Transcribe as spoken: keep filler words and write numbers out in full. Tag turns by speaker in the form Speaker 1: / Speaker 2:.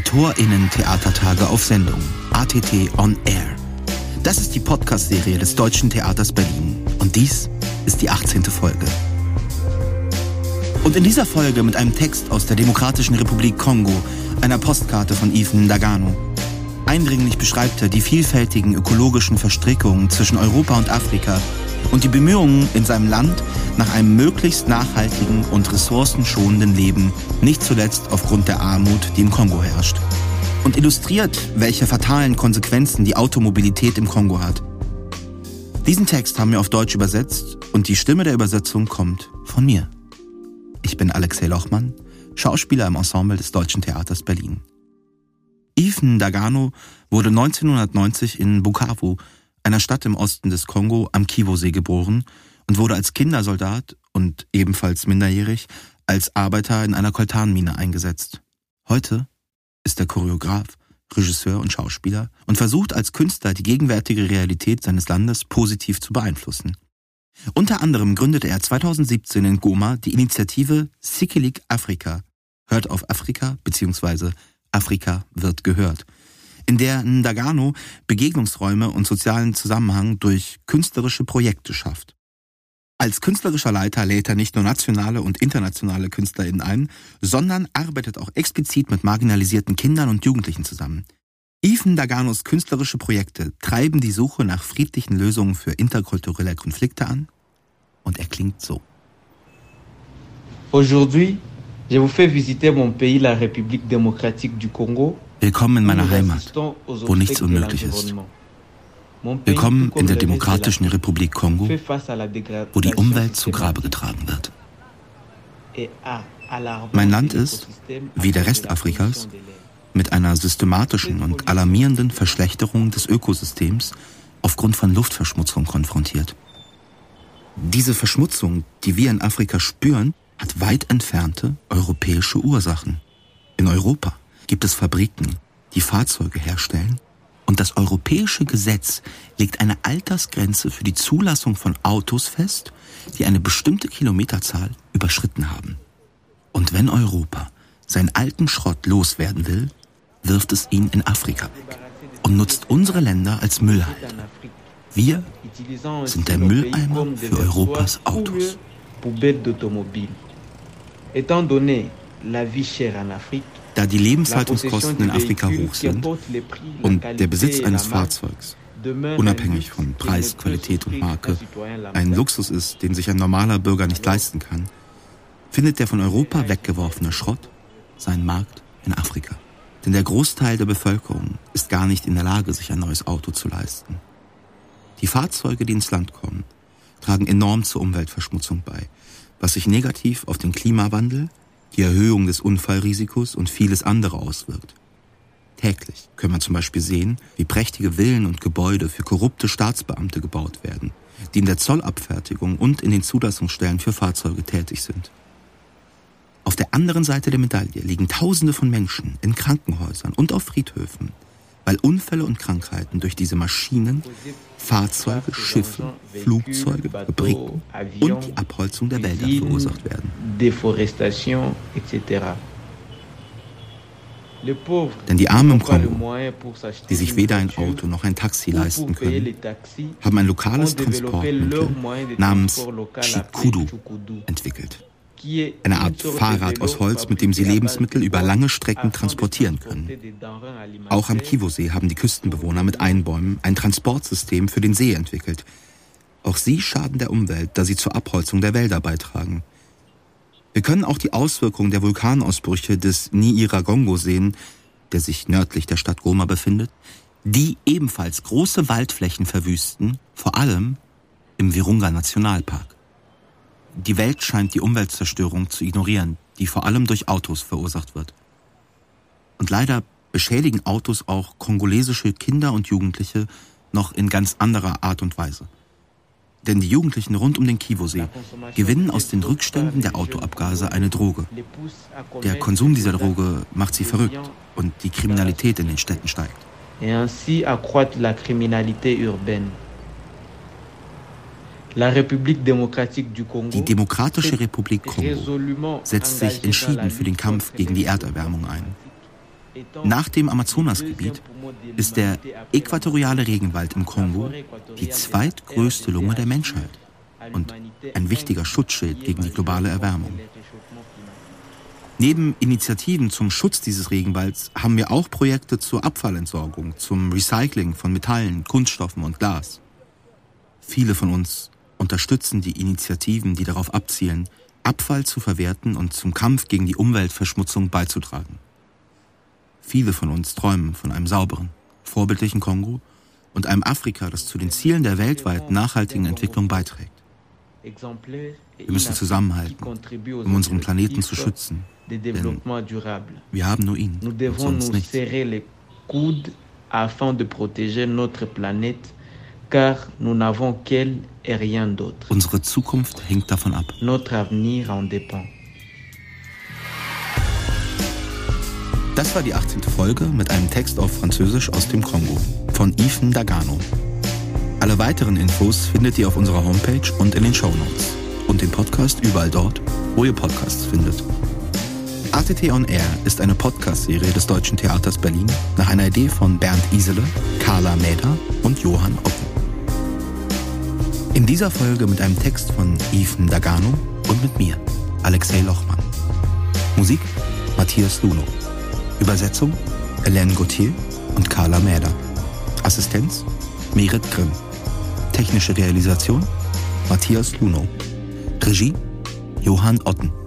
Speaker 1: AutorInnen-Theatertage auf Sendung, A T T On Air. Das ist die Podcast-Serie des Deutschen Theaters Berlin und dies ist die achtzehnte Folge. Und in dieser Folge mit einem Text aus der Demokratischen Republik Kongo, einer Postkarte von Yves Ndagano. Eindringlich beschreibt er die vielfältigen ökologischen Verstrickungen zwischen Europa und Afrika und die Bemühungen in seinem Land nach einem möglichst nachhaltigen und ressourcenschonenden Leben, nicht zuletzt aufgrund der Armut, die im Kongo herrscht. Und illustriert, welche fatalen Konsequenzen die Automobilität im Kongo hat. Diesen Text haben wir auf Deutsch übersetzt und die Stimme der Übersetzung kommt von mir. Ich bin Alexei Lochmann, Schauspieler im Ensemble des Deutschen Theaters Berlin. Yves Ndagano wurde neunzehnhundertneunzig in Bukavu, einer Stadt im Osten des Kongo, am Kivu-See geboren und wurde als Kindersoldat und ebenfalls minderjährig als Arbeiter in einer Koltanmine eingesetzt. Heute ist er Choreograf, Regisseur und Schauspieler und versucht als Künstler die gegenwärtige Realität seines Landes positiv zu beeinflussen. Unter anderem gründete er zweitausendsiebzehn in Goma die Initiative Sikilik Afrika, hört auf Afrika bzw. Afrika wird gehört, in der Ndagano Begegnungsräume und sozialen Zusammenhang durch künstlerische Projekte schafft. Als künstlerischer Leiter lädt er nicht nur nationale und internationale KünstlerInnen ein, sondern arbeitet auch explizit mit marginalisierten Kindern und Jugendlichen zusammen. Yves Ndaganos künstlerische Projekte treiben die Suche nach friedlichen Lösungen für interkulturelle Konflikte an und er klingt so.
Speaker 2: Aujourd'hui, je vous fais visiter mon pays, la République démocratique du Congo.
Speaker 1: Willkommen in meiner Heimat, wo nichts unmöglich ist. Willkommen in der Demokratischen Republik Kongo, wo die Umwelt zu Grabe getragen wird. Mein Land ist, wie der Rest Afrikas, mit einer systematischen und alarmierenden Verschlechterung des Ökosystems aufgrund von Luftverschmutzung konfrontiert. Diese Verschmutzung, die wir in Afrika spüren, hat weit entfernte europäische Ursachen. In Europa gibt es Fabriken, die Fahrzeuge herstellen, und das europäische Gesetz legt eine Altersgrenze für die Zulassung von Autos fest, die eine bestimmte Kilometerzahl überschritten haben. Und wenn Europa seinen alten Schrott loswerden will, wirft es ihn in Afrika weg und nutzt unsere Länder als Müllhalde. Wir sind der Mülleimer für Europas Autos. Da die Lebenshaltungskosten in Afrika hoch sind und der Besitz eines Fahrzeugs, unabhängig von Preis, Qualität und Marke, ein Luxus ist, den sich ein normaler Bürger nicht leisten kann, findet der von Europa weggeworfene Schrott seinen Markt in Afrika. Denn der Großteil der Bevölkerung ist gar nicht in der Lage, sich ein neues Auto zu leisten. Die Fahrzeuge, die ins Land kommen, tragen enorm zur Umweltverschmutzung bei, was sich negativ auf den Klimawandel, die Erhöhung des Unfallrisikos und vieles andere auswirkt. Täglich können wir zum Beispiel sehen, wie prächtige Villen und Gebäude für korrupte Staatsbeamte gebaut werden, die in der Zollabfertigung und in den Zulassungsstellen für Fahrzeuge tätig sind. Auf der anderen Seite der Medaille liegen Tausende von Menschen in Krankenhäusern und auf Friedhöfen, weil Unfälle und Krankheiten durch diese Maschinen, Fahrzeuge, Schiffe, Flugzeuge, Fabriken und die Abholzung der Wälder verursacht werden. Denn die Armen im Kongo, die sich weder ein Auto noch ein Taxi leisten können, haben ein lokales Transportmittel namens Chikudu entwickelt. Eine Art Fahrrad aus Holz, mit dem sie Lebensmittel über lange Strecken transportieren können. Auch am Kivu-See haben die Küstenbewohner mit Einbäumen ein Transportsystem für den See entwickelt. Auch sie schaden der Umwelt, da sie zur Abholzung der Wälder beitragen. Wir können auch die Auswirkungen der Vulkanausbrüche des Nyiragongo sehen, der sich nördlich der Stadt Goma befindet, die ebenfalls große Waldflächen verwüsten, vor allem im Virunga-Nationalpark. Die Welt scheint die Umweltzerstörung zu ignorieren, die vor allem durch Autos verursacht wird. Und leider beschädigen Autos auch kongolesische Kinder und Jugendliche noch in ganz anderer Art und Weise. Denn die Jugendlichen rund um den Kivu-See gewinnen aus den Rückständen der Autoabgase eine Droge. Der Konsum dieser Droge macht sie verrückt und die Kriminalität in den Städten steigt.
Speaker 2: Et ainsi accroître la criminalité urbaine.
Speaker 1: Die Demokratische Republik Kongo setzt sich entschieden für den Kampf gegen die Erderwärmung ein. Nach dem Amazonasgebiet ist der äquatoriale Regenwald im Kongo die zweitgrößte Lunge der Menschheit und ein wichtiger Schutzschild gegen die globale Erwärmung. Neben Initiativen zum Schutz dieses Regenwalds haben wir auch Projekte zur Abfallentsorgung, zum Recycling von Metallen, Kunststoffen und Glas. Viele von uns unterstützen die Initiativen, die darauf abzielen, Abfall zu verwerten und zum Kampf gegen die Umweltverschmutzung beizutragen. Viele von uns träumen von einem sauberen, vorbildlichen Kongo und einem Afrika, das zu den Zielen der weltweit nachhaltigen Entwicklung beiträgt. Wir müssen zusammenhalten, um unseren Planeten zu schützen, denn wir haben nur ihn und sonst nichts. Unsere Zukunft hängt davon ab. Das war die achtzehnte Folge mit einem Text auf Französisch aus dem Kongo von Yves Ndagano. Alle weiteren Infos findet ihr auf unserer Homepage und in den Shownotes und den Podcast überall dort, wo ihr Podcasts findet. A T T On Air ist eine Podcast-Serie des Deutschen Theaters Berlin nach einer Idee von Bernd Isele, Carla Mäder und Johann Otten. In dieser Folge mit einem Text von Yves Ndagano und mit mir, Alexei Lochmann. Musik Matthias Luno. Übersetzung Hélène Gauthier und Carla Mäder. Assistenz Merit Grimm. Technische Realisation Matthias Luno. Regie Johann Otten.